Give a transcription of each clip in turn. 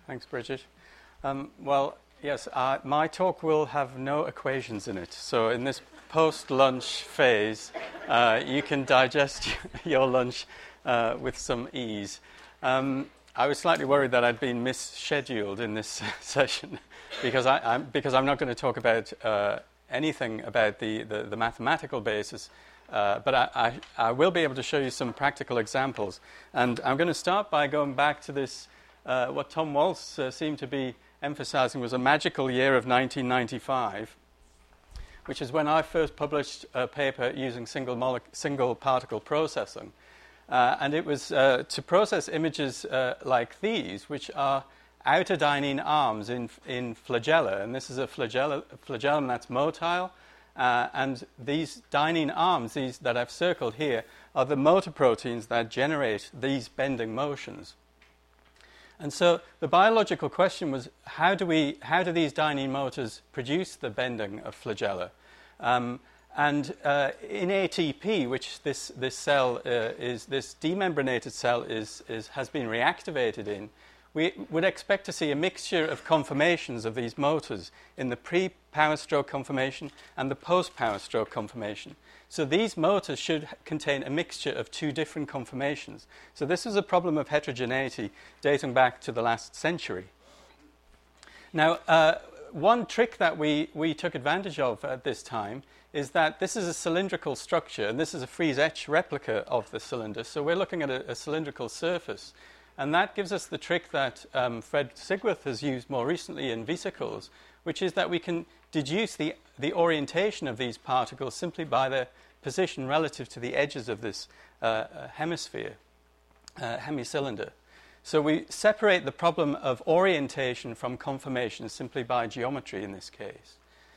Thanks, Bridget. Well, yes, my talk will have no equations in it. So in this post-lunch phase, you can digest your lunch with some ease. I was slightly worried that I'd been misscheduled in this session because I'm not going to talk about anything about the mathematical basis, but I will be able to show you some practical examples. And I'm going to start by going back to this, what Tom Waltz seemed to be emphasizing was a magical year of 1995, which is when I first published a paper using single particle processing. And it was to process images like these, which are outer dynein arms in flagella. And this is a flagellum that's motile. And these dynein arms, these that I've circled here, are the motor proteins that generate these bending motions. And so the biological question was, how do these dynein motors produce the bending of flagella? And in ATP, which this cell this demembranated cell has been reactivated in, we would expect to see a mixture of conformations of these motors in the pre-power stroke conformation and the post-power stroke conformation. So these motors should contain a mixture of two different conformations. So this was a problem of heterogeneity dating back to the last century. Now, one trick that we took advantage of at this time is that this is a cylindrical structure, and this is a freeze-etch replica of the cylinder. So we're looking at a cylindrical surface. And that gives us the trick that Fred Sigwarth has used more recently in vesicles, which is that we can deduce the orientation of these particles simply by their position relative to the edges of this hemicylinder. So we separate the problem of orientation from conformation simply by geometry in this case.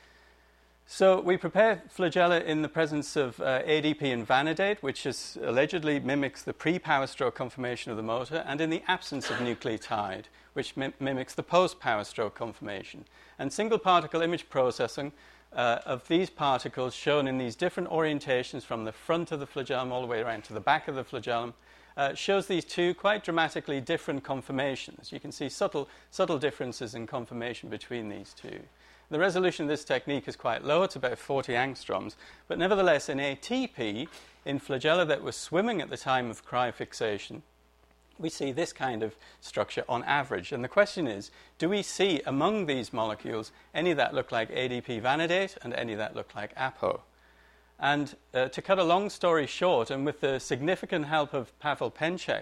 So we prepare flagella in the presence of ADP and vanadate, which allegedly mimics the pre-power stroke conformation of the motor, and in the absence of nucleotide, which mimics the post-power stroke conformation. And single particle image processing of these particles shown in these different orientations from the front of the flagellum all the way around to the back of the flagellum shows these two quite dramatically different conformations. You can see subtle differences in conformation between these two. The resolution of this technique is quite low, it's about 40 angstroms, but nevertheless in ATP, in flagella that was swimming at the time of cryofixation, we see this kind of structure on average. And the question is, do we see among these molecules any that look like ADP vanadate and any that look like APO? And to cut a long story short, and with the significant help of Pavel Penchek,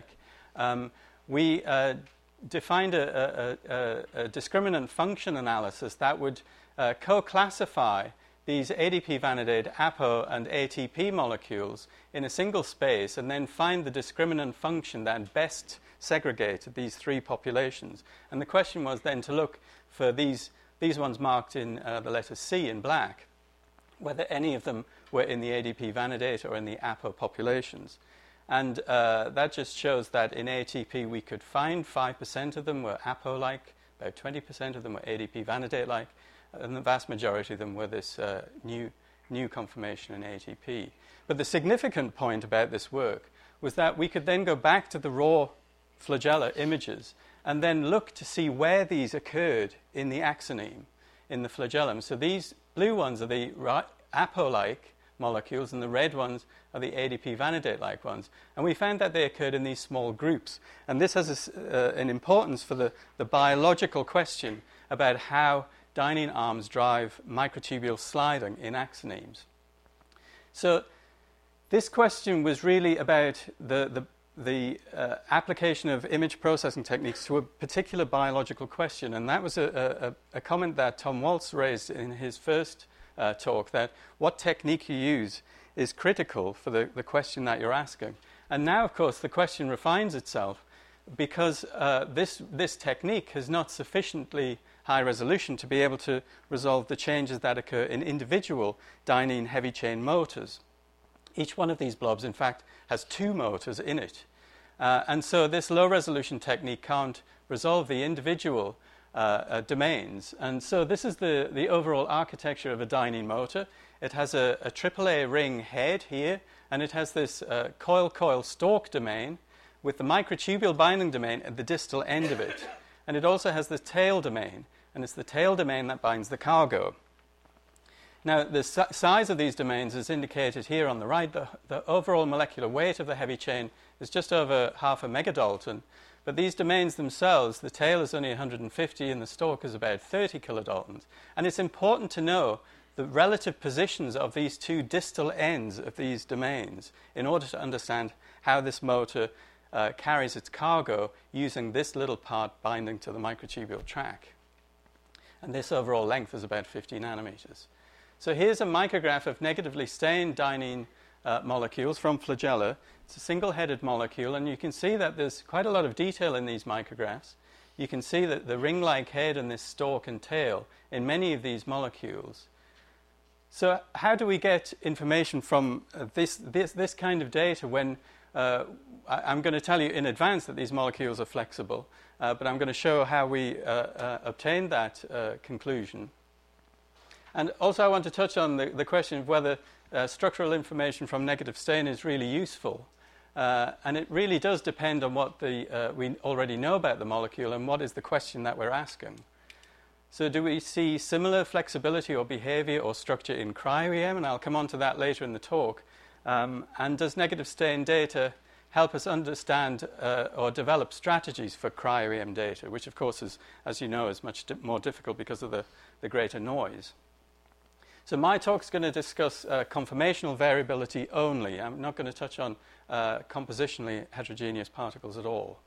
we defined a discriminant function analysis that would co-classify these ADP vanadate, APO, and ATP molecules in a single space and then find the discriminant function that best segregated these three populations. And the question was then to look for these ones marked in the letter C in black, whether any of them were in the ADP vanadate or in the APO populations. And that just shows that in ATP we could find 5% of them were APO-like, about 20% of them were ADP vanadate-like, and the vast majority of them were this new conformation in ATP. But the significant point about this work was that we could then go back to the raw flagella images and then look to see where these occurred in the axoneme, in the flagellum. So these blue ones are the APO-like molecules, and the red ones are the ADP vanadate-like ones. And we found that they occurred in these small groups. And this has an importance for the biological question about how dynein arms drive microtubule sliding in axonemes. So this question was really about the application of image processing techniques to a particular biological question. And that was a comment that Tom Waltz raised in his first talk, that what technique you use is critical for the question that you're asking. And now, of course, the question refines itself because this technique has not sufficiently high resolution to be able to resolve the changes that occur in individual dynein heavy chain motors. Each one of these blobs, in fact, has two motors in it. And so this low resolution technique can't resolve the individual domains. And so this is the overall architecture of a dynein motor. It has a AAA ring head here, and it has this coil-coil stalk domain with the microtubule binding domain at the distal end of it. And it also has the tail domain, and it's the tail domain that binds the cargo. Now, the size of these domains is indicated here on the right. The overall molecular weight of the heavy chain is just over half a megadalton. But these domains themselves, the tail is only 150 and the stalk is about 30 kilodaltons. And it's important to know the relative positions of these two distal ends of these domains in order to understand how this motor carries its cargo using this little part binding to the microtubule track. And this overall length is about 50 nanometers. So here's a micrograph of negatively stained dynein molecules from Flagella. It's a single-headed molecule, and you can see that there's quite a lot of detail in these micrographs. You can see that the ring-like head and this stalk and tail in many of these molecules. So how do we get information from this kind of data when I'm going to tell you in advance that these molecules are flexible, but I'm going to show how we obtained that conclusion. And also I want to touch on the question of whether structural information from negative stain is really useful. And it really does depend on what we already know about the molecule and what is the question that we're asking. So do we see similar flexibility or behavior or structure in cryo-EM? And I'll come on to that later in the talk. And does negative stain data help us understand or develop strategies for cryo-EM data, which of course is, as you know, is much more difficult because of the greater noise. So my talk is going to discuss conformational variability only. I'm not going to touch on compositionally heterogeneous particles at all.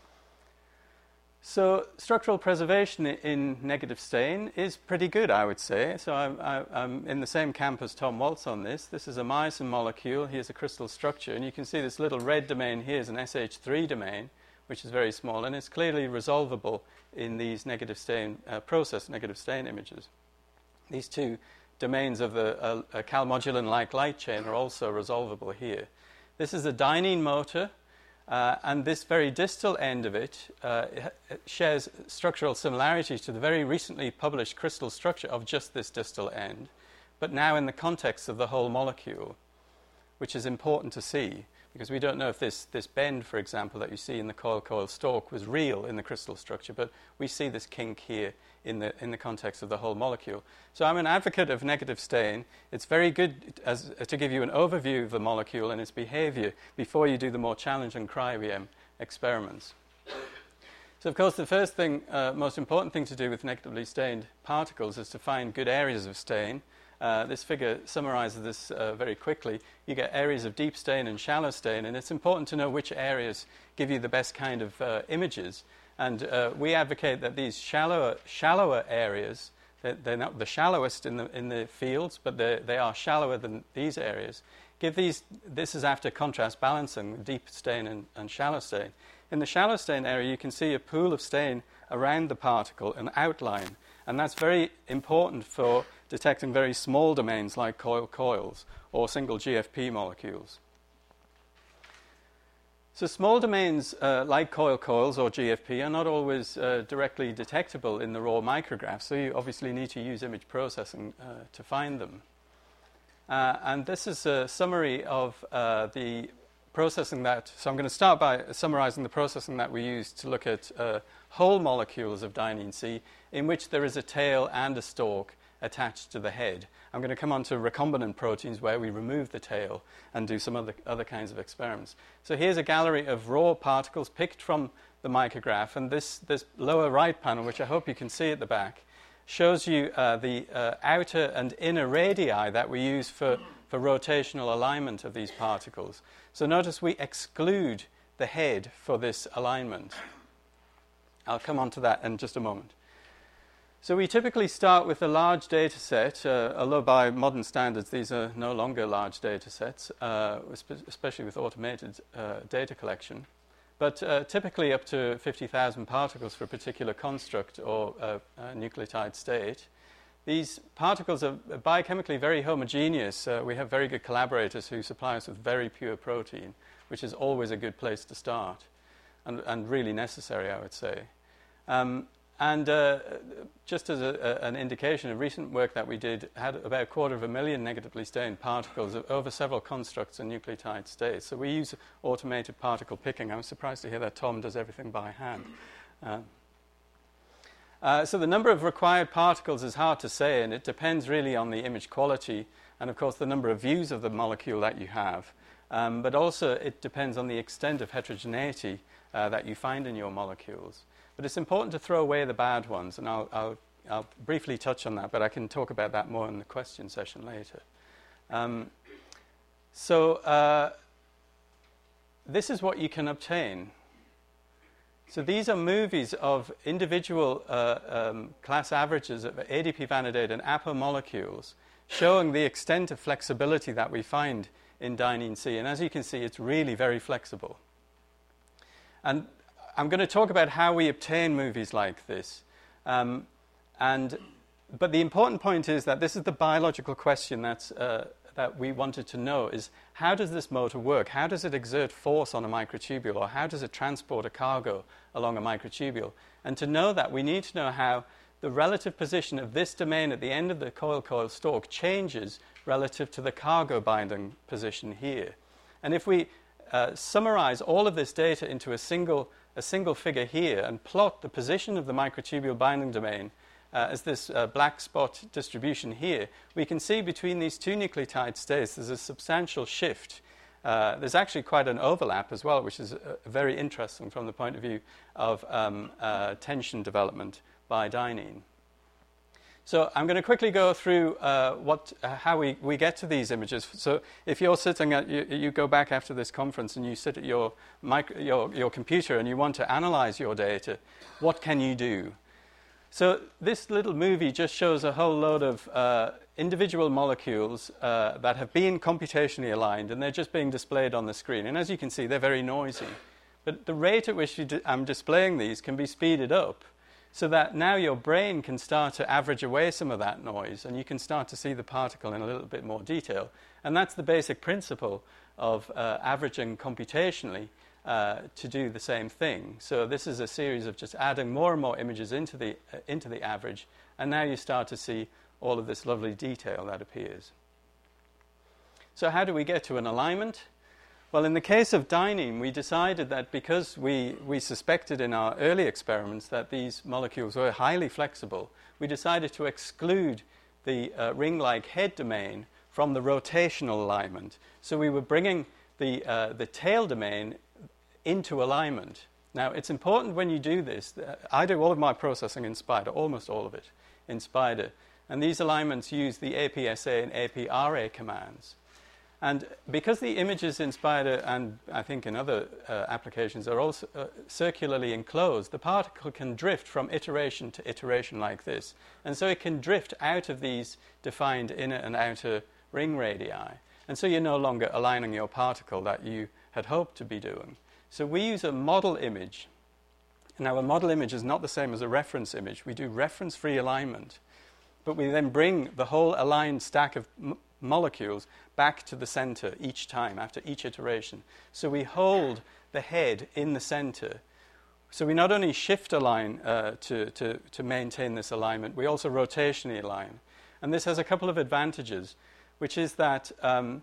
So structural preservation in negative stain is pretty good, I would say. So I'm in the same camp as Tom Waltz on this. This is a myosin molecule. Here's a crystal structure. And you can see this little red domain here is an SH3 domain, which is very small. And it's clearly resolvable in these negative stain, process negative stain images. These two domains of the calmodulin-like light chain are also resolvable here. This is a dynein motor. And this very distal end of it shares structural similarities to the very recently published crystal structure of just this distal end, but now in the context of the whole molecule, which is important to see, because we don't know if this bend, for example, that you see in the coil-coil stalk was real in the crystal structure, but we see this kink here in the context of the whole molecule. So I'm an advocate of negative stain. It's very good to give you an overview of the molecule and its behavior before you do the more challenging cryo-EM experiments. So, of course, the first thing, most important thing to do with negatively stained particles is to find good areas of stain. This figure summarizes this very quickly. You get areas of deep stain and shallow stain, and it's important to know which areas give you the best kind of images. And we advocate that these shallower areas, they're not the shallowest in the fields, but they are shallower than these areas. This is after contrast balancing, deep stain and shallow stain. In the shallow stain area, you can see a pool of stain around the particle, an outline. And that's very important for detecting very small domains like coils or single GFP molecules. So small domains like coils or GFP are not always directly detectable in the raw micrograph, so you obviously need to use image processing to find them. And this is a summary of the processing so I'm going to start by summarizing the processing that we use to look at whole molecules of dynein C in which there is a tail and a stalk attached to the head. I'm going to come on to recombinant proteins where we remove the tail and do some other kinds of experiments. So here's a gallery of raw particles picked from the micrograph, and this lower right panel, which I hope you can see at the back, shows you the outer and inner radii that we use for rotational alignment of these particles. So notice we exclude the head for this alignment. I'll come on to that in just a moment. So we typically start with a large data set, although by modern standards these are no longer large data sets, especially with automated data collection. But typically up to 50,000 particles for a particular construct or nucleotide state. These particles are biochemically very homogeneous. We have very good collaborators who supply us with very pure protein, which is always a good place to start and really necessary, I would say. And just as an indication, a recent work that we did had about 250,000 negatively stained particles over several constructs and nucleotide states. So we use automated particle picking. I was surprised to hear that Tom does everything by hand. So the number of required particles is hard to say, and it depends really on the image quality and, of course, the number of views of the molecule that you have. But also it depends on the extent of heterogeneity that you find in your molecules. But it's important to throw away the bad ones, and I'll briefly touch on that, but I can talk about that more in the question session later. This is what you can obtain. So these are movies of individual class averages of ADP vanadate and Apo molecules showing the extent of flexibility that we find in Dynein C. And as you can see, it's really very flexible. And I'm going to talk about how we obtain movies like this. But the important point is that this is the biological question that we wanted to know is how does this motor work? How does it exert force on a microtubule, or how does it transport a cargo along a microtubule? And to know that, we need to know how the relative position of this domain at the end of the coil-coil stalk changes relative to the cargo binding position here. And if we summarize all of this data into a single figure here and plot the position of the microtubule binding domain as this black spot distribution here, we can see between these two nucleotide states there's a substantial shift. There's actually quite an overlap as well, which is very interesting from the point of view of tension development by Dynein. So I'm going to quickly go through how we get to these images. So if you're sitting at, you go back after this conference and you sit at your computer and you want to analyze your data, what can you do? So this little movie just shows a whole load of individual molecules that have been computationally aligned, and they're just being displayed on the screen. And as you can see, they're very noisy. But the rate at which I'm displaying these can be speeded up so that now your brain can start to average away some of that noise, and you can start to see the particle in a little bit more detail. And that's the basic principle of averaging computationally to do the same thing. So this is a series of just adding more and more images into the average, and now you start to see all of this lovely detail that appears. So how do we get to an alignment? Well, in the case of Dynein, we decided that because we suspected in our early experiments that these molecules were highly flexible, we decided to exclude the ring-like head domain from the rotational alignment. So we were bringing the tail domain into alignment. Now, it's important when you do this. I do all of my processing in Spyder, almost all of it in Spyder. And these alignments use the APSA and APRA commands. And because the images in Spyder and I think in other applications are also circularly enclosed, the particle can drift from iteration to iteration like this. And so it can drift out of these defined inner and outer ring radii. And so you're no longer aligning your particle that you had hoped to be doing. So we use a model image. Now, a model image is not the same as a reference image. We do reference-free alignment. But we then bring the whole aligned stack of molecules back to the center each time, after each iteration. So we hold the head in the center. So we not only shift align to maintain this alignment, we also rotationally align. And this has a couple of advantages, which is that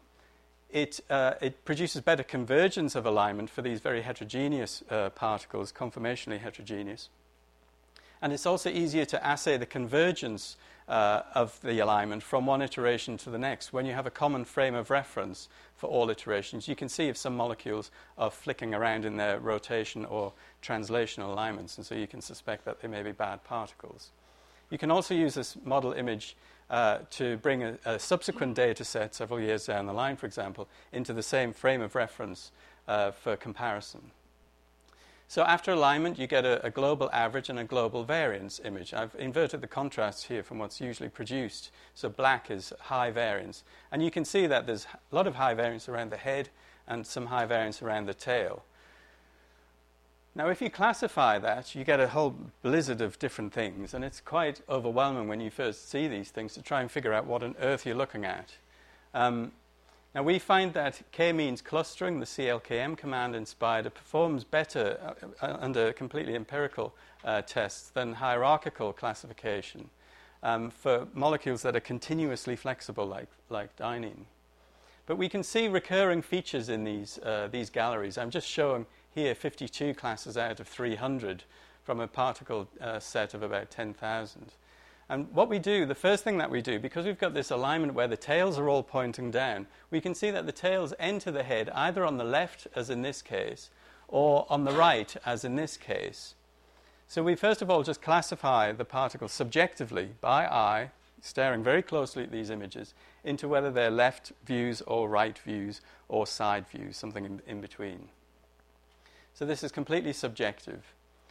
it produces better convergence of alignment for these very heterogeneous particles, conformationally heterogeneous. And it's also easier to assay the convergence of the alignment from one iteration to the next. When you have a common frame of reference for all iterations, you can see if some molecules are flicking around in their rotation or translational alignments, and so you can suspect that they may be bad particles. You can also use this model image to bring a subsequent data set several years down the line, for example, into the same frame of reference for comparison. So after alignment, you get a global average and a global variance image. I've inverted the contrast here from what's usually produced. So black is high variance. And you can see that there's a lot of high variance around the head and some high variance around the tail. Now, if you classify that, you get a whole blizzard of different things, and it's quite overwhelming when you first see these things to try and figure out what on earth you're looking at. Now, we find that k-means clustering, the CLKM command in Spyder, performs better under completely empirical tests than hierarchical classification for molecules that are continuously flexible like Dynein. But we can see recurring features in these galleries. I'm just showing here 52 classes out of 300 from a particle set of about 10,000. And what we do, the first thing that we do, because we've got this alignment where the tails are all pointing down, we can see that the tails enter the head either on the left, as in this case, or on the right, as in this case. So we first of all just classify the particles subjectively by eye, staring very closely at these images, into whether they're left views or right views or side views, something in between. So this is completely subjective.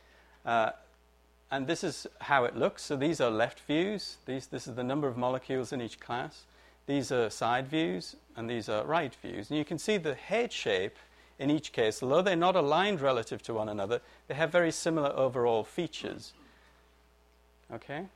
And this is how it looks. So these are left views. This is the number of molecules in each class. These are side views, and these are right views. And you can see the head shape in each case, although they're not aligned relative to one another, they have very similar overall features. Okay?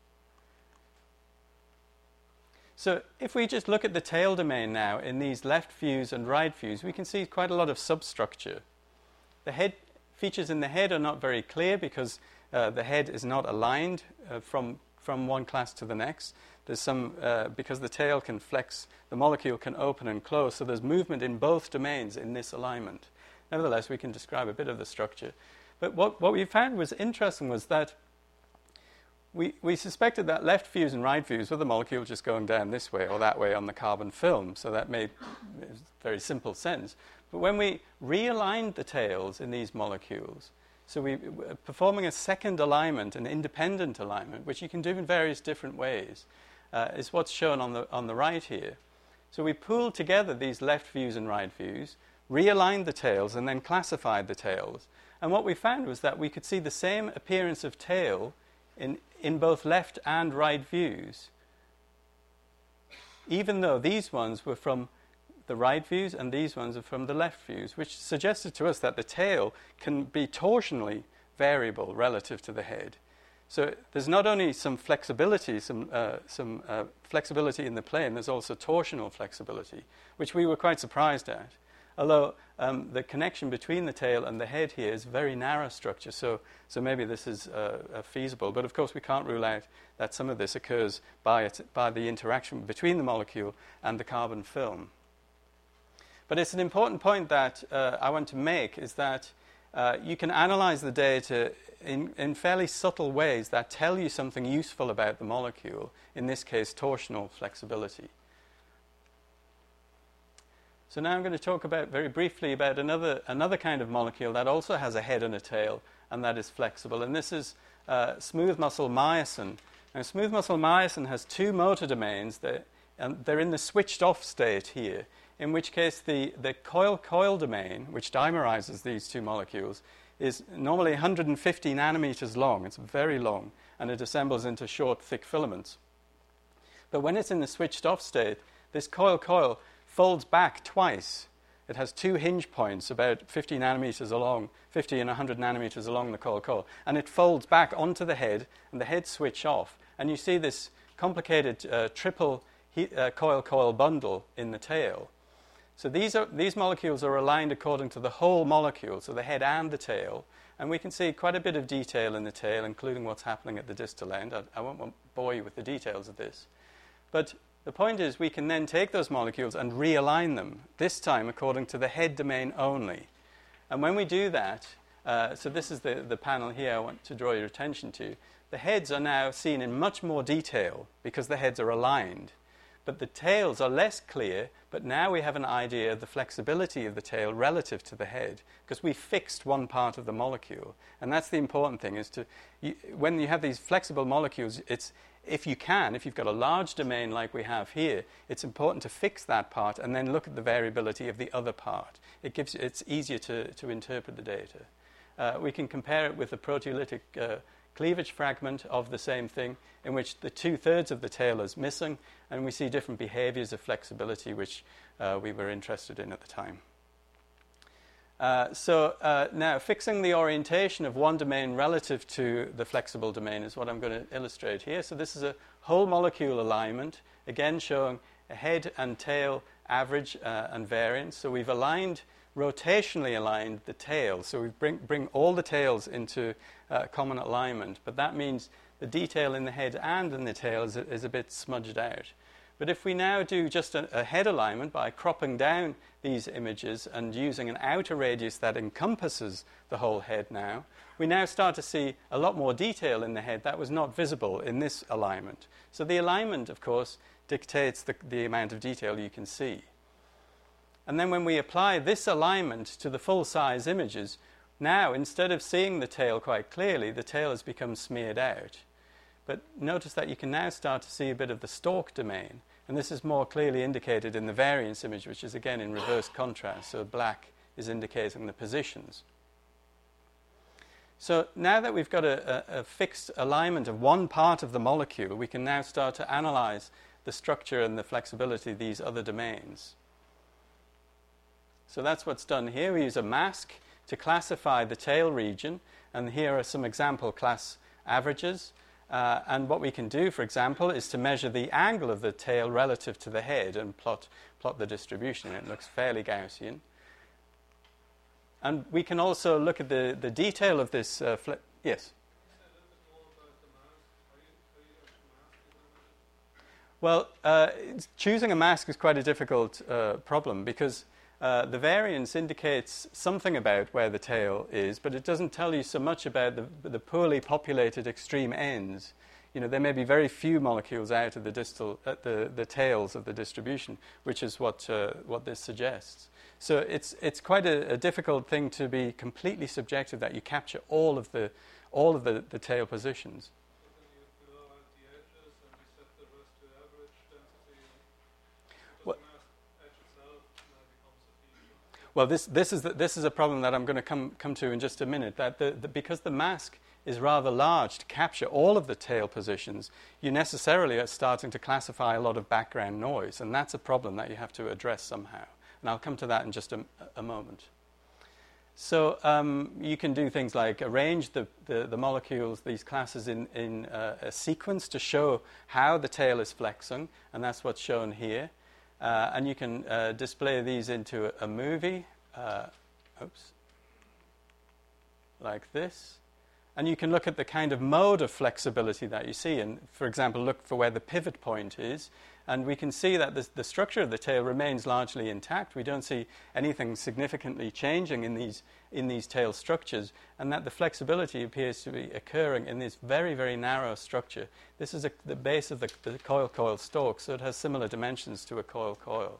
So if we just look at the tail domain now in these left views and right views, we can see quite a lot of substructure. The head features in the head are not very clear because the head is not aligned from one class to the next. There's some because the tail can flex, the molecule can open and close, so there's movement in both domains in this alignment. Nevertheless, we can describe a bit of the structure. But what we found was interesting was that we suspected that left views and right views were the molecule just going down this way or that way on the carbon film, so that made very simple sense. But when we realigned the tails in these molecules, so we performing a second alignment, an independent alignment, which you can do in various different ways, is what's shown on the right here. So we pooled together these left views and right views, realigned the tails, and then classified the tails. And what we found was that we could see the same appearance of tail in both left and right views, even though these ones were from the right views and these ones are from the left views, which suggested to us that the tail can be torsionally variable relative to the head. So there's not only some flexibility, flexibility in the plane, there's also torsional flexibility, which we were quite surprised at. Although the connection between the tail and the head here is very narrow structure, so maybe this is feasible. But of course we can't rule out that some of this occurs by the interaction between the molecule and the carbon film. But it's an important point that I want to make, is that you can analyze the data in fairly subtle ways that tell you something useful about the molecule, in this case torsional flexibility. So now I'm going to talk very briefly about another kind of molecule that also has a head and a tail, and that is flexible. And this is smooth muscle myosin. Now, smooth muscle myosin has two motor domains, and they're in the switched off state here, in which case the coil-coil domain, which dimerizes these two molecules, is normally 150 nanometers long. It's very long, and it assembles into short, thick filaments. But when it's in the switched off state, this coil-coil folds back twice. It has two hinge points about 50 nanometers along, 50 and 100 nanometers along the coil-coil, and it folds back onto the head, and the head switch off, and you see this complicated triple coil-coil bundle in the tail. So these molecules are aligned according to the whole molecule, so the head and the tail, and we can see quite a bit of detail in the tail, including what's happening at the distal end. I won't bore you with the details of this. But the point is we can then take those molecules and realign them, this time according to the head domain only. And when we do that, so this is the panel here I want to draw your attention to, the heads are now seen in much more detail because the heads are aligned. But the tails are less clear, but now we have an idea of the flexibility of the tail relative to the head, because we fixed one part of the molecule. And that's the important thing, is when you have these flexible molecules, if you've got a large domain like we have here, it's important to fix that part and then look at the variability of the other part. It's easier to interpret the data. We can compare it with the proteolytic cleavage fragment of the same thing, in which the 2/3 of the tail is missing, and we see different behaviors of flexibility, which we were interested in at the time. Now, fixing the orientation of one domain relative to the flexible domain is what I'm going to illustrate here. So this is a whole molecule alignment, again showing a head and tail average and variance. So we've rotationally aligned the tail. So we bring all the tails into common alignment. But that means the detail in the head and in the tail is a bit smudged out. But if we now do just a head alignment by cropping down these images and using an outer radius that encompasses the whole head now, we now start to see a lot more detail in the head that was not visible in this alignment. So the alignment, of course, dictates the amount of detail you can see. And then when we apply this alignment to the full-size images, now instead of seeing the tail quite clearly, the tail has become smeared out. But notice that you can now start to see a bit of the stalk domain. And this is more clearly indicated in the variance image, which is again in reverse contrast. So black is indicating the positions. So now that we've got a fixed alignment of one part of the molecule, we can now start to analyze the structure and the flexibility of these other domains. So that's what's done here. We use a mask to classify the tail region. And here are some example class averages. And what we can do, for example, is to measure the angle of the tail relative to the head and plot the distribution. It looks fairly Gaussian. And we can also look at the detail of this. Yes? Well, choosing a mask is quite a difficult problem because the variance indicates something about where the tail is, but it doesn't tell you so much about the poorly populated extreme ends. You know, there may be very few molecules out of the distal, the tails of the distribution, which is what this suggests. So it's quite a difficult thing to be completely subjective that you capture all of the tail positions. Well, this is a problem that I'm going to come to in just a minute. That because the mask is rather large to capture all of the tail positions, you necessarily are starting to classify a lot of background noise, and that's a problem that you have to address somehow. And I'll come to that in just a moment. So you can do things like arrange the molecules, these classes, in a sequence to show how the tail is flexing, and that's what's shown here. And you can display these into a movie, like this. And you can look at the kind of mode of flexibility that you see. And, for example, look for where the pivot point is. And we can see that the structure of the tail remains largely intact. We don't see anything significantly changing in these tail structures, and that the flexibility appears to be occurring in this very, very narrow structure. This is the base of the coil-coil stalk, so it has similar dimensions to a coil-coil.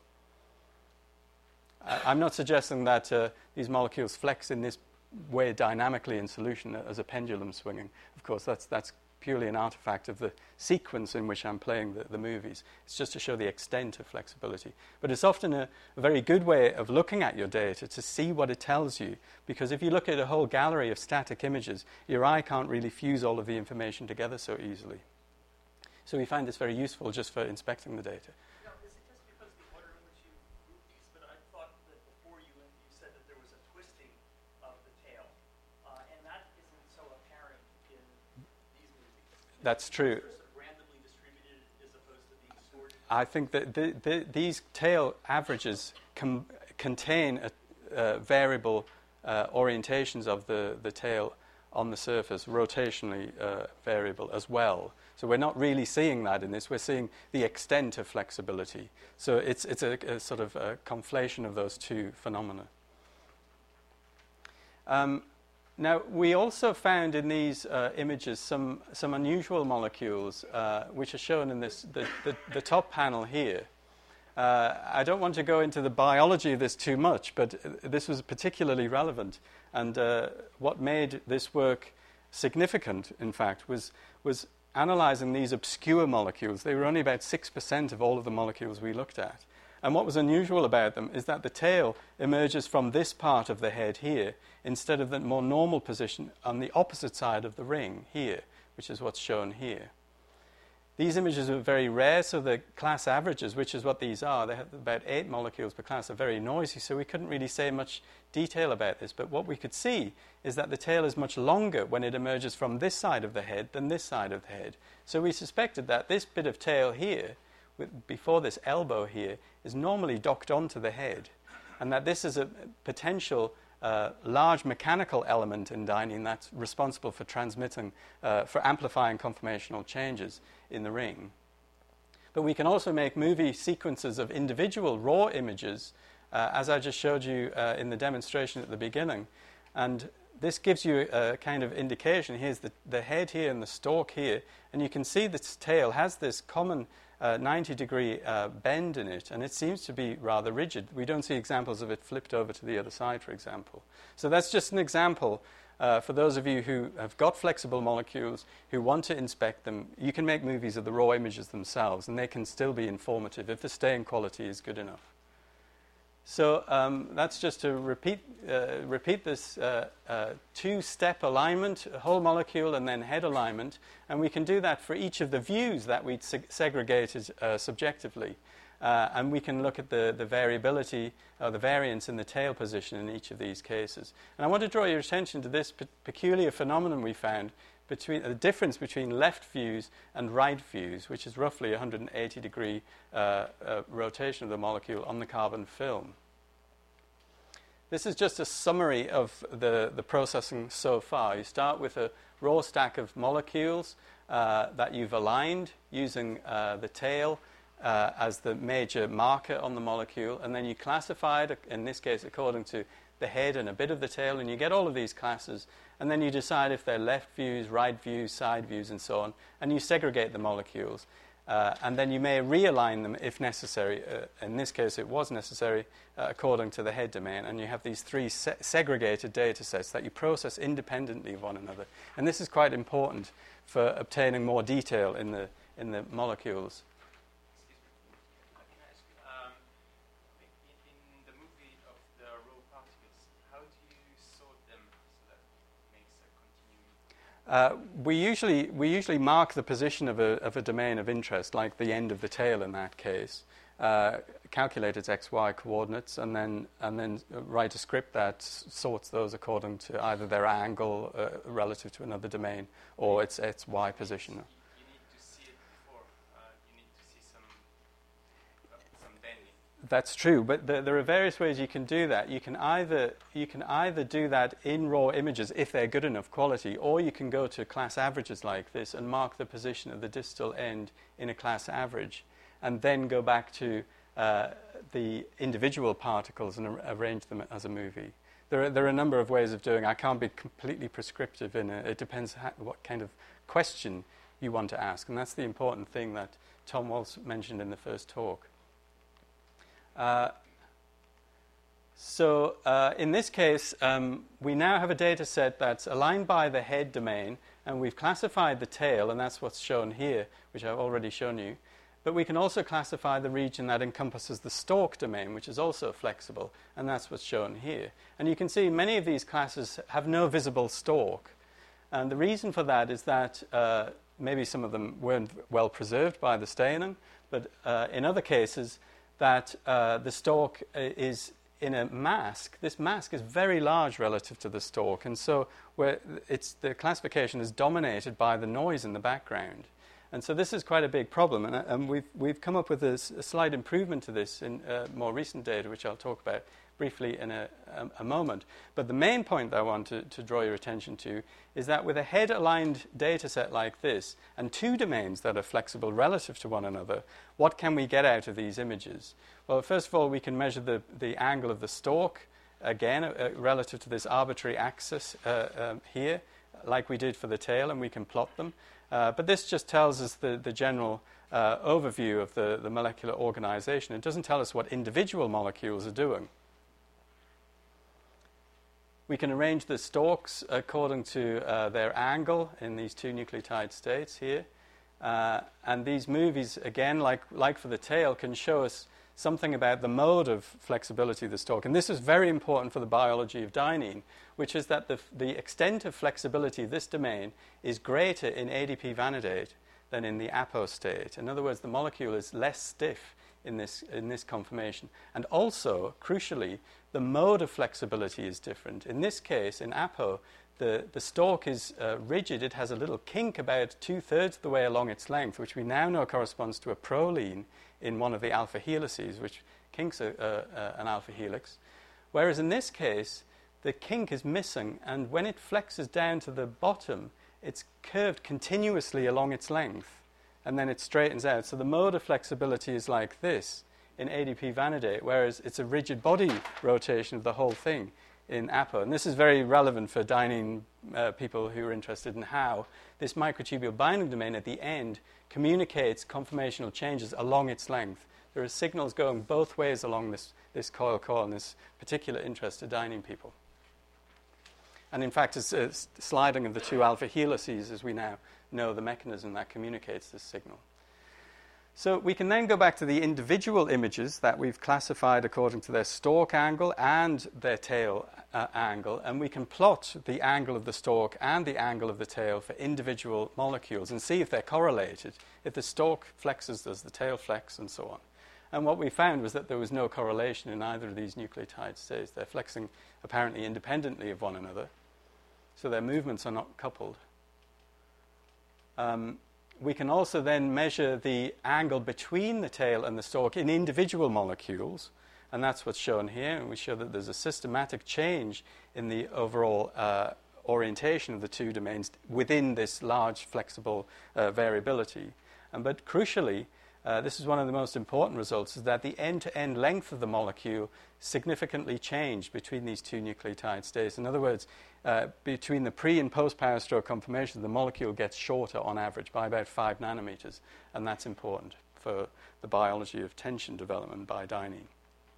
I'm not suggesting that these molecules flex in this way dynamically in solution as a pendulum swinging. Of course, that's purely an artifact of the sequence in which I'm playing the movies. It's just to show the extent of flexibility. But it's often a very good way of looking at your data to see what it tells you, because if you look at a whole gallery of static images, your eye can't really fuse all of the information together so easily. So we find this very useful just for inspecting the data. Now, is it just because the order in which you group these? But I thought that before you said that there was a twisting of the tail, and that isn't so apparent in these movies. That's true. Randomly distributed as opposed to being sorted. I think that these tail averages contain variable orientations of the tail on the surface, rotationally variable as well. So we're not really seeing that in this. We're seeing the extent of flexibility. So it's a sort of a conflation of those two phenomena. Now, we also found in these images some unusual molecules, which are shown in the top panel here. I don't want to go into the biology of this too much, but this was particularly relevant. And what made this work significant, in fact, was analyzing these obscure molecules. They were only about 6% of all of the molecules we looked at. And what was unusual about them is that the tail emerges from this part of the head here instead of the more normal position on the opposite side of the ring here, which is what's shown here. These images are very rare, so the class averages, which is what these are, they have about 8 molecules per class, are very noisy, so we couldn't really say much detail about this. But what we could see is that the tail is much longer when it emerges from this side of the head than this side of the head. So we suspected that this bit of tail here, before this elbow here, is normally docked onto the head, and that this is a potential large mechanical element in dynein that's responsible for transmitting, for amplifying conformational changes in the ring. But we can also make movie sequences of individual raw images, as I just showed you in the demonstration at the beginning. And this gives you a kind of indication. Here's the head here and the stalk here. And you can see this tail has this common 90-degree bend in it, and it seems to be rather rigid. We don't see examples of it flipped over to the other side, for example. So that's just an example. For those of you who have got flexible molecules, who want to inspect them, you can make movies of the raw images themselves, and they can still be informative if the staying quality is good enough. So that's just to repeat this two-step alignment, whole molecule and then head alignment. And we can do that for each of the views that we'd segregated subjectively. And we can look at the variability, the variance in the tail position in each of these cases. And I want to draw your attention to this peculiar phenomenon we found, between the difference between left views and right views, which is roughly 180-degree rotation of the molecule on the carbon film. This is just a summary of the processing so far. You start with a raw stack of molecules that you've aligned using the tail as the major marker on the molecule, and then you classify it, in this case, according to the head and a bit of the tail, and you get all of these classes, and then you decide if they're left views, right views, side views, and so on, and you segregate the molecules. And then you may realign them if necessary. In this case, it was necessary according to the head domain, and you have these three segregated data sets that you process independently of one another. And this is quite important for obtaining more detail in the molecules. We usually mark the position of a domain of interest, like the end of the tail in that case, calculate its XY coordinates, and then write a script that sorts those according to either their angle relative to another domain or its Y position. You need to see it before. You need to see some bending. That's true, but there are various ways you can do that. You can either do that in raw images if they're good enough quality, or you can go to class averages like this and mark the position of the distal end in a class average, and then go back to the individual particles and arrange them as a movie. There are a number of ways of doing it. I can't be completely prescriptive in it. It depends what kind of question you want to ask, and that's the important thing that Tom Walsh mentioned in the first talk. So in this case, we now have a data set that's aligned by the head domain, and we've classified the tail, and that's what's shown here, which I've already shown you. But we can also classify the region that encompasses the stalk domain, which is also flexible, and that's what's shown here. And you can see many of these classes have no visible stalk. And the reason for that is that maybe some of them weren't well preserved by the staining, but in other cases, that the stalk is in a mask. This mask is very large relative to the stalk, and so the classification is dominated by the noise in the background. And so this is quite a big problem, and we've come up with a slight improvement to this in more recent data, which I'll talk about briefly in a moment. But the main point that I want to draw your attention to is that with a head-aligned data set like this, and two domains that are flexible relative to one another, what can we get out of these images? Well, first of all, we can measure the angle of the stalk, again, relative to this arbitrary axis here, like we did for the tail, and we can plot them. But this just tells us the general overview of the molecular organization. It doesn't tell us what individual molecules are doing. We can arrange the stalks according to their angle in these two nucleotide states here. And these movies, again, like for the tail, can show us something about the mode of flexibility of the stalk. And this is very important for the biology of dynein, which is that the extent of flexibility of this domain is greater in ADP vanadate than in the apo state. In other words, the molecule is less stiff in this conformation. And also, crucially, the mode of flexibility is different. In this case, in apo, the stalk is rigid. It has a little kink about 2/3 of the way along its length, which we now know corresponds to a proline in one of the alpha helices, which kinks an alpha helix. Whereas in this case, the kink is missing, and when it flexes down to the bottom, it's curved continuously along its length. and then it straightens out. So the mode of flexibility is like this in ADP Vanadate, whereas it's a rigid body rotation of the whole thing in APO. And this is very relevant for dyning people who are interested in how this microtubule binding domain at the end communicates conformational changes along its length. There are signals going both ways along this coil and this particular interest to dyning people. And in fact, it's a sliding of the two alpha helices, as we now know the mechanism that communicates this signal. So we can then go back to the individual images that we've classified according to their stalk angle and their tail angle, and we can plot the angle of the stalk and the angle of the tail for individual molecules and see if they're correlated. If the stalk flexes, does the tail flex, and so on. And what we found was that there was no correlation in either of these nucleotide states. They're flexing apparently independently of one another, so their movements are not coupled. We can also then measure the angle between the tail and the stalk in individual molecules, and that's what's shown here. And we show that there's a systematic change in the overall orientation of the two domains within this large flexible variability. But crucially, this is one of the most important results, is that the end-to-end length of the molecule significantly changed between these two nucleotide states. In other words, between the pre- and post-Power-Stroke conformation, the molecule gets shorter on average by about 5 nanometers, and that's important for the biology of tension development by dynein.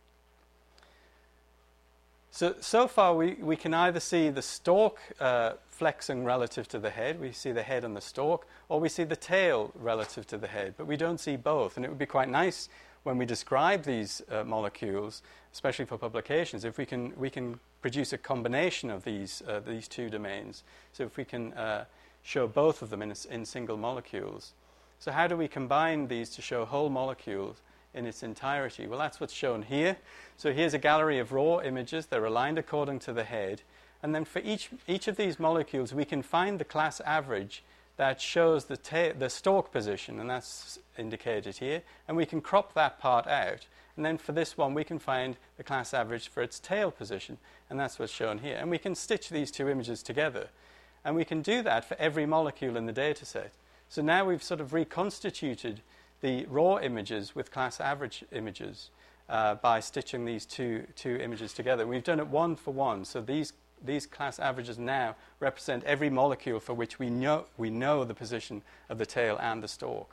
So far, we can either see the stalk flexing relative to the head, we see the head and the stalk, or we see the tail relative to the head, but we don't see both. And it would be quite nice when we describe these molecules, especially for publications, if we can produce a combination of these two domains. So if we can show both of them in single molecules. So how do we combine these to show whole molecules in its entirety? Well, that's what's shown here. So here's a gallery of raw images. They're aligned according to the head. And then for each of these molecules, we can find the class average that shows the stalk position, and that's indicated here. And we can crop that part out. And then for this one, we can find the class average for its tail position, and that's what's shown here. And we can stitch these two images together. And we can do that for every molecule in the data set. So now we've sort of reconstituted the raw images with class average images by stitching these two images together. We've done it one for one. So these class averages now represent every molecule for which we know the position of the tail and the stalk.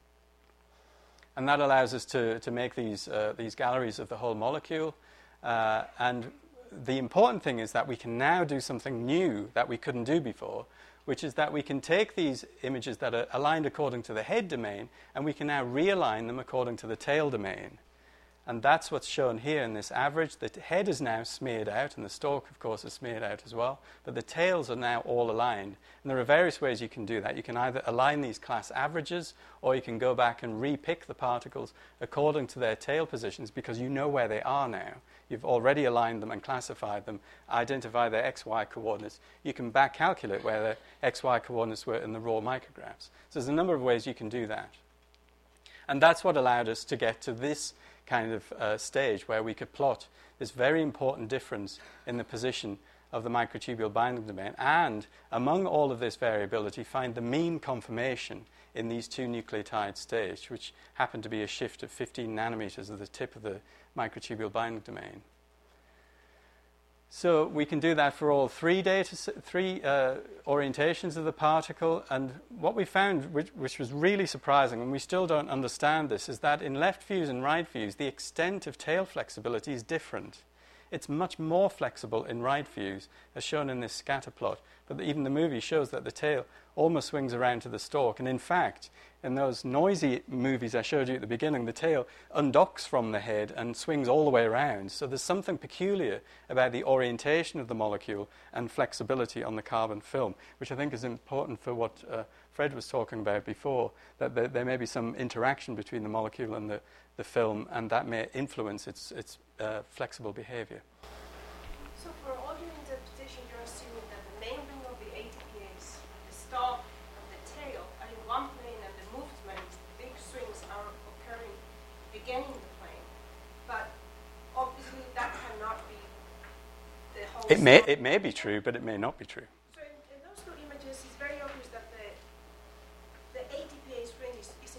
And that allows us to make these galleries of the whole molecule. And the important thing is that we can now do something new that we couldn't do before, which is that we can take these images that are aligned according to the head domain, and we can now realign them according to the tail domain. And that's what's shown here in this average. The head is now smeared out, and the stalk, of course, is smeared out as well. But the tails are now all aligned. And there are various ways you can do that. You can either align these class averages, or you can go back and re-pick the particles according to their tail positions, because you know where they are now. You've already aligned them and classified them, identify their XY coordinates. You can back calculate where the XY coordinates were in the raw micrographs. So there's a number of ways you can do that. And that's what allowed us to get to this kind of stage where we could plot this very important difference in the position of the microtubule binding domain, and among all of this variability, find the mean conformation in these two nucleotide states, which happen to be a shift of 15 nanometers at the tip of the microtubule binding domain. So we can do that for all three orientations of the particle, and what we found, which was really surprising, and we still don't understand this, is that in left views and right views, the extent of tail flexibility is different. It's much more flexible in right views, as shown in this scatter plot, but even the movie shows that the tail almost swings around to the stalk, and in fact, in those noisy movies I showed you at the beginning, the tail undocks from the head and swings all the way around. So there's something peculiar about the orientation of the molecule and flexibility on the carbon film, which I think is important for what Fred was talking about before, that there may be some interaction between the molecule and the film, and that may influence its flexible behavior. So for all your interpretation, you're assuming that the main ring of the ATPase, the stalk, and the tail are in one plane, and the movement, big swings are occurring beginning the plane. But obviously that cannot be the whole It may be true, but it may not be true. So in those two images, it's very obvious that the ATPase ring is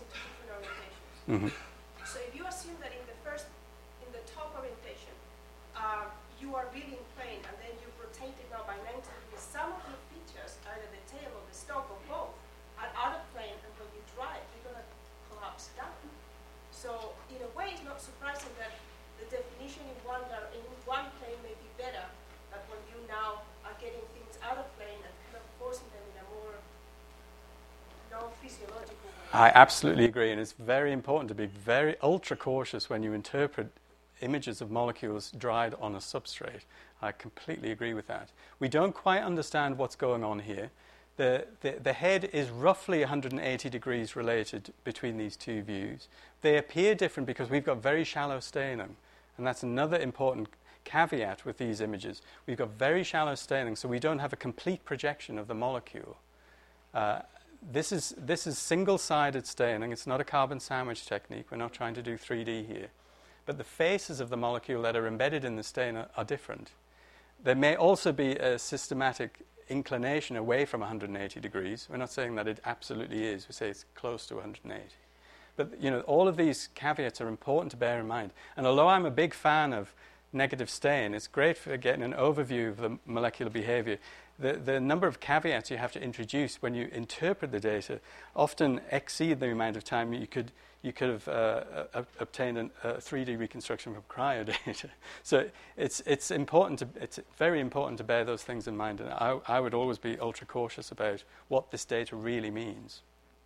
Mhm. So if you assume that in the top orientation, you are really in plane, and then you rotate it now by 90 degrees, some of your features, either the tail or the stalk or both, are out of plane, and when you drive, you're going to collapse down. So in a way, it's not surprising that the definition in one plane may be better, but when you now are getting things out of plane and kind of forcing them in a more non-physiological way. I absolutely agree, and it's very important to be very ultra cautious when you interpret images of molecules dried on a substrate. I completely agree with that. We don't quite understand what's going on here. The head is roughly 180 degrees related between these two views. They appear different because we've got very shallow staining, and that's another important caveat with these images. We've got very shallow staining, so we don't have a complete projection of the molecule. This is single-sided staining. It's not a carbon sandwich technique. We're not trying to do 3D here. But the faces of the molecule that are embedded in the stain are different. There may also be a systematic inclination away from 180 degrees. We're not saying that it absolutely is. We say it's close to 180. But all of these caveats are important to bear in mind. And although I'm a big fan of negative stain, it's great for getting an overview of the molecular behavior. The number of caveats you have to introduce when you interpret the data often exceed the amount of time you could have obtained a 3D reconstruction from cryo data. So it's very important to bear those things in mind, and I would always be ultra cautious about what this data really means.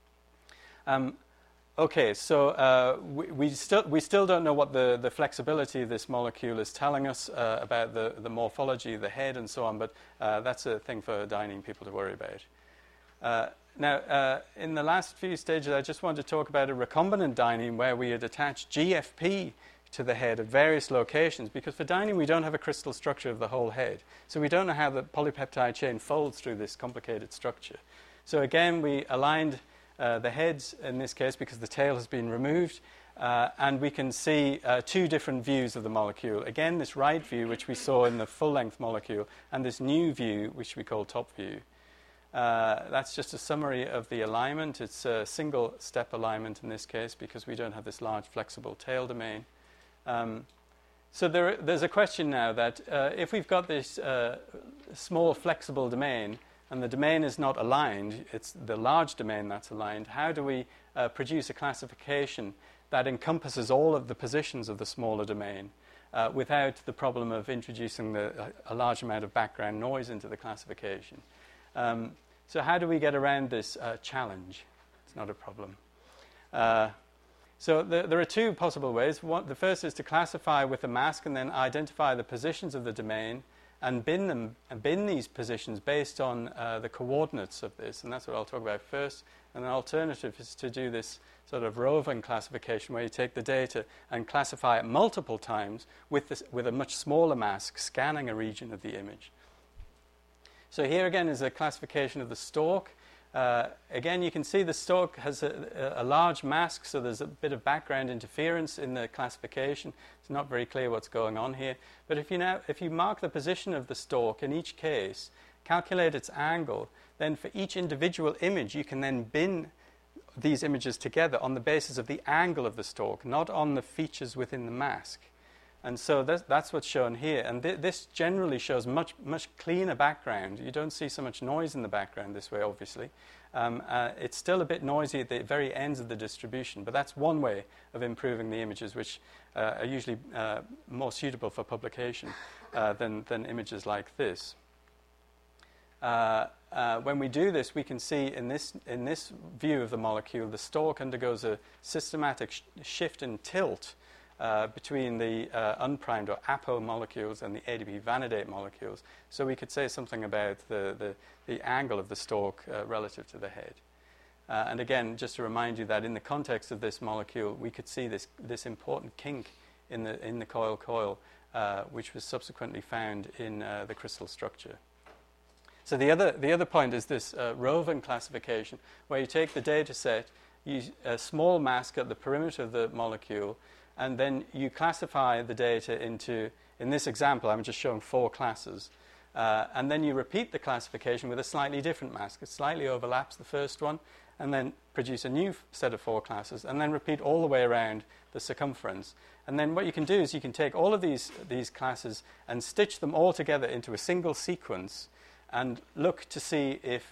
Okay, so we still don't know what the flexibility of this molecule is telling us about the morphology of the head and so on, but that's a thing for dyning people to worry about. Now, in the last few stages, I just wanted to talk about a recombinant dyning where we had attached GFP to the head at various locations, because for dyning we don't have a crystal structure of the whole head, so we don't know how the polypeptide chain folds through this complicated structure. So again, we aligned the heads in this case because the tail has been removed, and we can see two different views of the molecule. Again, this right view, which we saw in the full-length molecule, and this new view, which we call top view. That's just a summary of the alignment. It's a single-step alignment in this case because we don't have this large flexible tail domain. So there's a question now that if we've got this small flexible domain, and the domain is not aligned, it's the large domain that's aligned, how do we produce a classification that encompasses all of the positions of the smaller domain without the problem of introducing a large amount of background noise into the classification? So how do we get around this challenge? It's not a problem. So there are two possible ways. The first is to classify with a mask and then identify the positions of the domain and bin these positions based on the coordinates of this, and that's what I'll talk about first. And an alternative is to do this sort of roving classification where you take the data and classify it multiple times with a much smaller mask scanning a region of the image. So here again is a classification of the stalk. Again, you can see the stalk has a large mask, so there's a bit of background interference in the classification. It's not very clear what's going on here. But if you mark the position of the stalk in each case, calculate its angle, then for each individual image, you can then bin these images together on the basis of the angle of the stalk, not on the features within the mask. And so that's what's shown here. And this generally shows much cleaner background. You don't see so much noise in the background this way, obviously. It's still a bit noisy at the very ends of the distribution, but that's one way of improving the images, which are usually more suitable for publication than images like this. When we do this, we can see in this view of the molecule, the stalk undergoes a systematic shift and tilt between the unprimed or apo molecules and the ADP vanadate molecules. So we could say something about the angle of the stalk relative to the head. And again, just to remind you that in the context of this molecule, we could see this important kink in the coil, which was subsequently found in the crystal structure. So the other point is this roving classification, where you take the data set, use a small mask at the perimeter of the molecule, and then you classify the data into, in this example, I'm just showing 4 classes. And then you repeat the classification with a slightly different mask. It slightly overlaps the first one, and then produce a new set of 4 classes, and then repeat all the way around the circumference. And then what you can do is you can take all of these classes and stitch them all together into a single sequence and look to see if...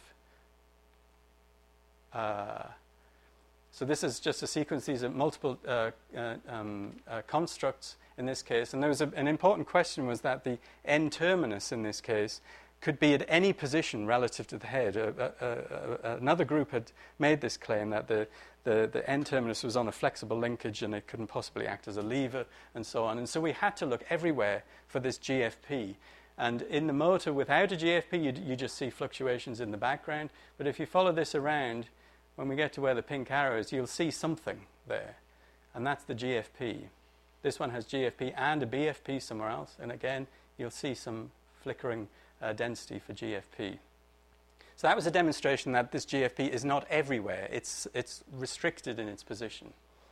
so this is just a sequence. These are multiple constructs in this case. And there was an important question, was that the N-terminus in this case could be at any position relative to the head. Another group had made this claim that the N-terminus was on a flexible linkage and it couldn't possibly act as a lever and so on. And so we had to look everywhere for this GFP. And in the motor without a GFP, you just see fluctuations in the background. But if you follow this around, when we get to where the pink arrow is, you'll see something there. And that's the GFP. This one has GFP and a BFP somewhere else. And again, you'll see some flickering density for GFP. So that was a demonstration that this GFP is not everywhere. It's restricted in its position.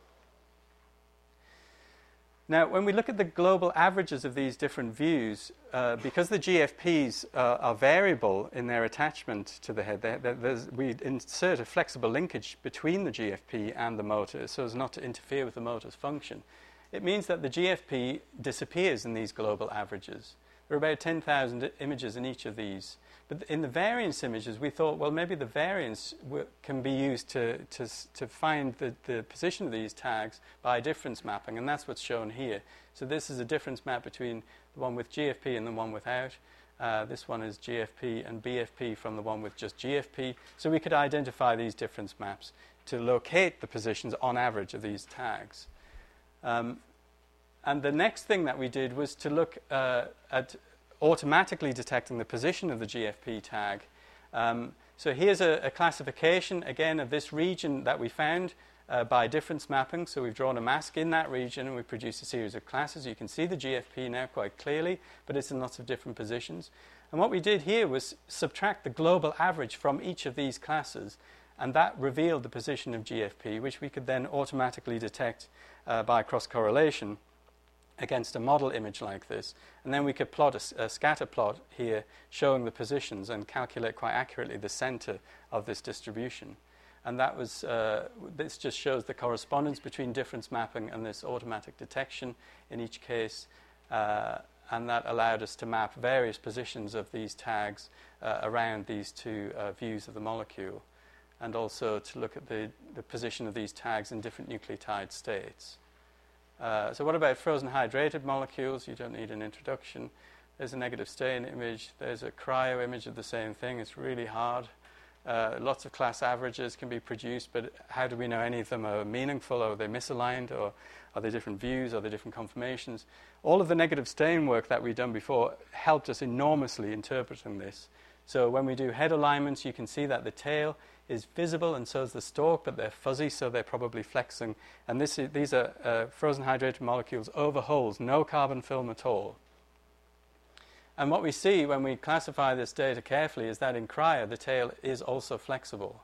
Now, when we look at the global averages of these different views, because the GFPs are variable in their attachment to the head, we insert a flexible linkage between the GFP and the motor so as not to interfere with the motor's function. It means that the GFP disappears in these global averages. There are about 10,000 images in each of these. But in the variance images, we thought, well, maybe the variance can be used to find the position of these tags by difference mapping, and that's what's shown here. So this is a difference map between the one with GFP and the one without. This one is GFP and BFP from the one with just GFP. So we could identify these difference maps to locate the positions on average of these tags. And the next thing that we did was to look at automatically detecting the position of the GFP tag. So here's a classification, again, of this region that we found by difference mapping. So we've drawn a mask in that region and we produced a series of classes. You can see the GFP now quite clearly, but it's in lots of different positions. And what we did here was subtract the global average from each of these classes, and that revealed the position of GFP, which we could then automatically detect by cross-correlation against a model image like this. And then we could plot a scatter plot here showing the positions and calculate quite accurately the center of this distribution. And that was, this just shows the correspondence between difference mapping and this automatic detection in each case. And that allowed us to map various positions of these tags around these two views of the molecule, and also to look at the position of these tags in different nucleotide states. So what about frozen hydrated molecules? You don't need an introduction. There's a negative stain image. There's a cryo image of the same thing. It's really hard. Lots of class averages can be produced, but how do we know any of them are meaningful, or are they misaligned, or are they different views, or are they different conformations? All of the negative stain work that we've done before helped us enormously interpreting this. So when we do head alignments, you can see that the tail is visible and so is the stalk, but they're fuzzy, so they're probably flexing. And these are frozen hydrated molecules over holes, no carbon film at all. And what we see when we classify this data carefully is that in cryo, the tail is also flexible.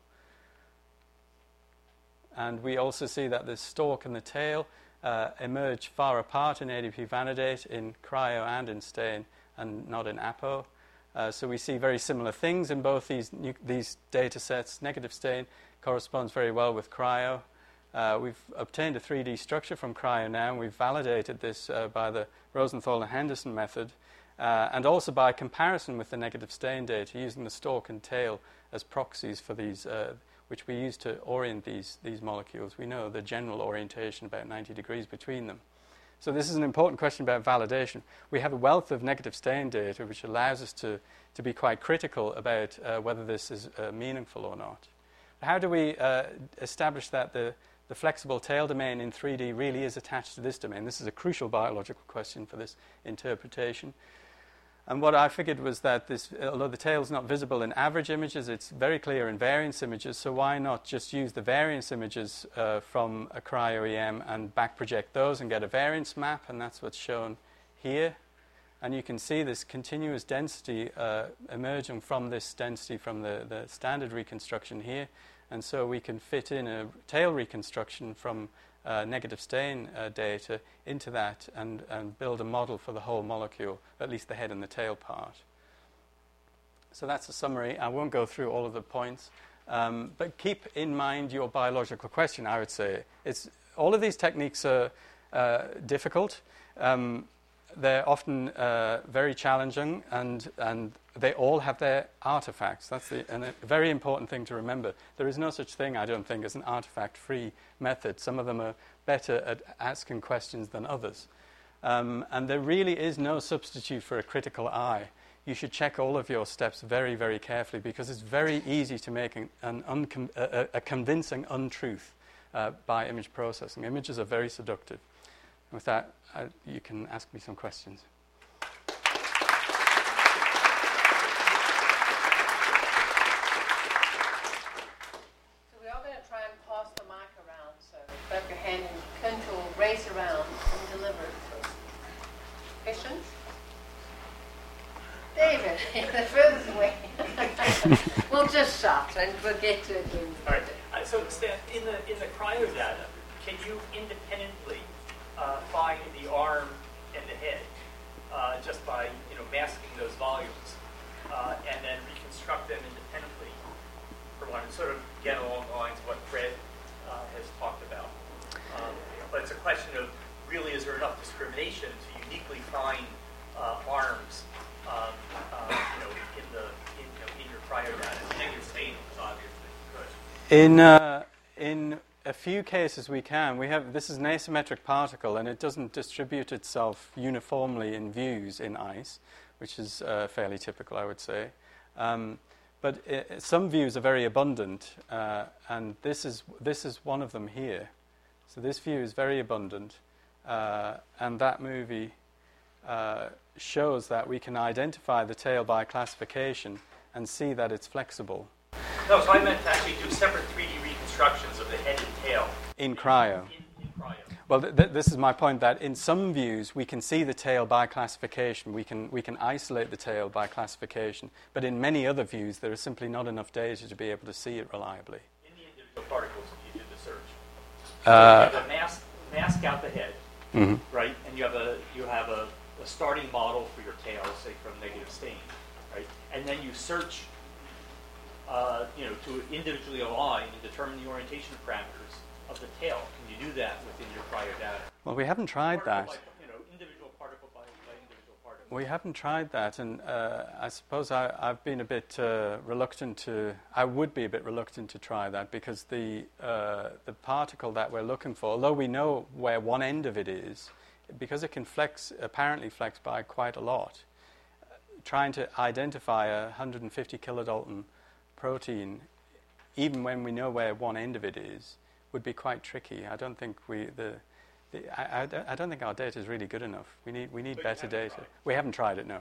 And we also see that the stalk and the tail emerge far apart in ADP Vanadate, in cryo and in stain, and not in APO. So we see very similar things in both these data sets. Negative stain corresponds very well with cryo. We've obtained a 3D structure from cryo now, and we've validated this by the Rosenthal and Henderson method, and also by comparison with the negative stain data, using the stalk and tail as proxies for these, which we use to orient these molecules. We know the general orientation about 90 degrees between them. So this is an important question about validation. We have a wealth of negative stain data which allows us to be quite critical about whether this is meaningful or not. How do we establish that the flexible tail domain in 3D really is attached to this domain? This is a crucial biological question for this interpretation. And what I figured was that this, although the tail is not visible in average images, it's very clear in variance images, so why not just use the variance images from a cryo-EM and back project those and get a variance map, and that's what's shown here. And you can see this continuous density emerging from this density from the standard reconstruction here. And so we can fit in a tail reconstruction from negative stain data into that and build a model for the whole molecule, at least the head and the tail part. So that's a summary. I won't go through all of the points. But keep in mind your biological question, I would say. All of these techniques are difficult. They're often very challenging, and they all have their artifacts. That's a very important thing to remember. There is no such thing, I don't think, as an artifact-free method. Some of them are better at asking questions than others. And there really is no substitute for a critical eye. You should check all of your steps very, very carefully, because it's very easy to make a convincing untruth by image processing. Images are very seductive. With that, you can ask me some questions. So we are going to try and pass the mic around. So grab your hand and Clint will race around and deliver it. Questions? David, the furthest away. We'll just shout and we'll get to it. All right. So, Stan, in the cryo data, can you independently find the arm and the head just by masking those volumes and then reconstruct them independently for one, and sort of get along the lines of what Fred has talked about? But it's a question of really, is there enough discrimination to uniquely find arms in your cryo data? Negative stain is obviously good. In a few cases we can. This is an asymmetric particle, and it doesn't distribute itself uniformly in views in ice, which is fairly typical, I would say. But some views are very abundant, and this is one of them here. So this view is very abundant, and that movie shows that we can identify the tail by classification and see that it's flexible. No, so I meant to actually do separate 3D reconstructions of the head and tail. In cryo. In cryo. Well, this is my point, that in some views we can see the tail by classification. We can isolate the tail by classification. But in many other views, there is simply not enough data to be able to see it reliably. In the individual particles, you did the search. So you have a mask out the head, right? And you have a starting model for your tail, say from negative stain, right? And then you search, to individually align and determine the orientation parameters of the tail. Can you do that within your cryo data? Well, we haven't tried that. Individual particle by individual particle. We haven't tried that, and I suppose I've been a bit reluctant to. I would be a bit reluctant to try that, because the particle that we're looking for, although we know where one end of it is, because it can apparently flex by quite a lot, trying to identify a 150 kilodalton protein, even when we know where one end of it is, would be quite tricky. I don't think I don't think our data is really good enough. We need better data. We haven't tried it, no.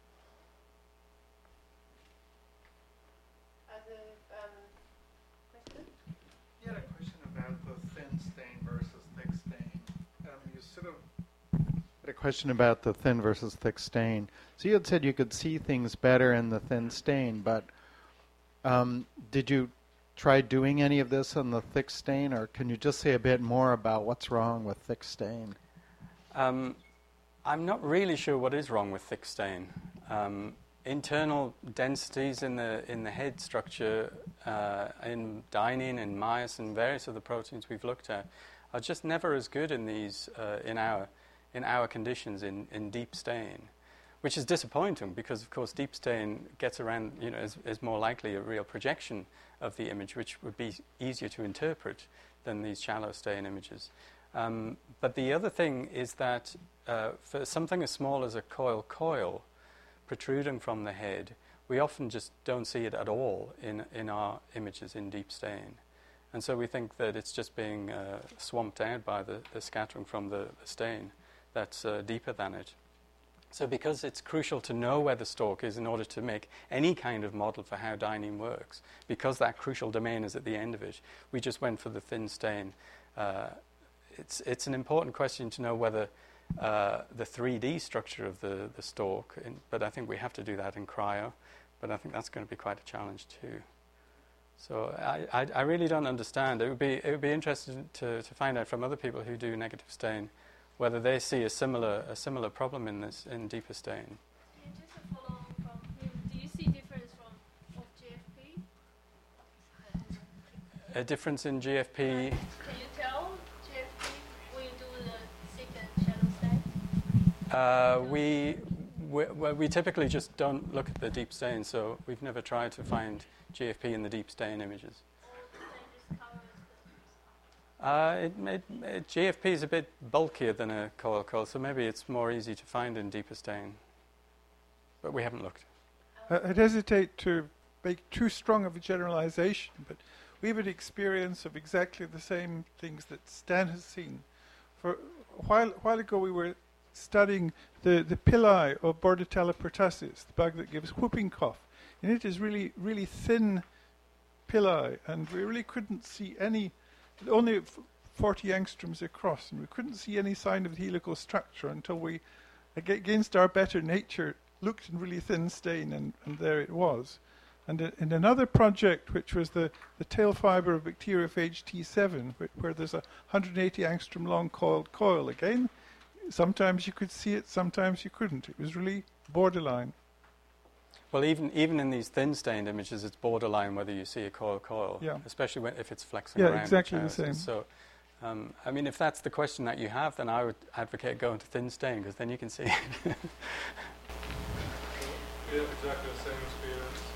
Other questions? You had a question about the thin stain versus thick stain. You sort of had a question about the thin versus thick stain. So you had said you could see things better in the thin stain, but did you try doing any of this on the thick stain, or can you just say a bit more about what's wrong with thick stain? I'm not really sure what is wrong with thick stain. Internal densities in the head structure, in dynein and myosin, various of the proteins we've looked at, are just never as good in these in our conditions in deep stain, which is disappointing, because of course deep stain gets around, is more likely a real projection of the image, which would be easier to interpret than these shallow stain images. But the other thing is that for something as small as a coil protruding from the head, we often just don't see it at all in our images in deep stain. And so we think that it's just being swamped out by the scattering from the stain that's deeper than it. So because it's crucial to know where the stalk is in order to make any kind of model for how dynein works, because that crucial domain is at the end of it, we just went for the thin stain. It's an important question to know whether the 3D structure of the stalk, but I think we have to do that in cryo, but I think that's going to be quite a challenge too. So I really don't understand. It would be interesting to find out from other people who do negative stain whether they see a similar problem in deeper stain. Yeah, just a follow on from him. Do you see difference of GFP? A difference in GFP. Can you tell GFP when you do the thick and shallow stain? We typically just don't look at the deep stain, so we've never tried to find GFP in the deep stain images. GFP is a bit bulkier than a coil, so maybe it's more easy to find in deeper stain. But we haven't looked. I'd hesitate to make too strong of a generalization, but we have an experience of exactly the same things that Stan has seen. For a while ago, we were studying the pillae of Bordetella pertussis, the bug that gives whooping cough. And it is really, really thin pillae, and we really couldn't see any, only 40 angstroms across, and we couldn't see any sign of the helical structure until we, against our better nature, looked in really thin stain, and there it was. And in another project, which was the tail fibre of bacteriophage T7, where there's a 180 angstrom long coiled coil, again, sometimes you could see it, sometimes you couldn't. It was really borderline. Well, even in these thin-stained images, it's borderline whether you see a coil, yeah. Especially if it's flexing around. Yeah, exactly the same. So, I mean, if that's the question that you have, then I would advocate going to thin stain, because then you can see it. We have exactly the same experience.